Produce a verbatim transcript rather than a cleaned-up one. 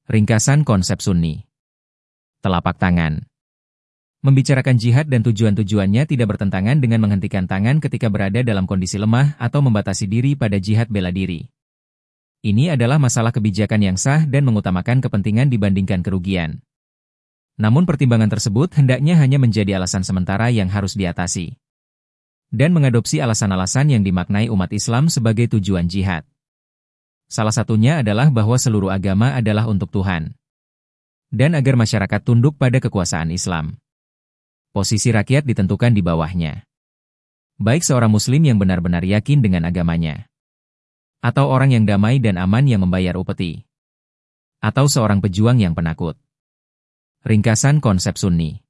Ringkasan konsep Sunni. Telapak tangan. Membicarakan jihad dan tujuan-tujuannya tidak bertentangan dengan menghentikan tangan ketika berada dalam kondisi lemah atau membatasi diri pada jihad bela diri. Ini adalah masalah kebijakan yang sah dan mengutamakan kepentingan dibandingkan kerugian. Namun pertimbangan tersebut hendaknya hanya menjadi alasan sementara yang harus diatasi. Dan mengadopsi alasan-alasan yang dimaknai umat Islam sebagai tujuan jihad. Salah satunya adalah bahwa seluruh agama adalah untuk Tuhan. Dan agar masyarakat tunduk pada kekuasaan Islam. Posisi rakyat ditentukan di bawahnya. Baik seorang muslim yang benar-benar yakin dengan agamanya. Atau orang yang damai dan aman yang membayar upeti. Atau seorang pejuang yang penakut. Ringkasan konsep Sunni.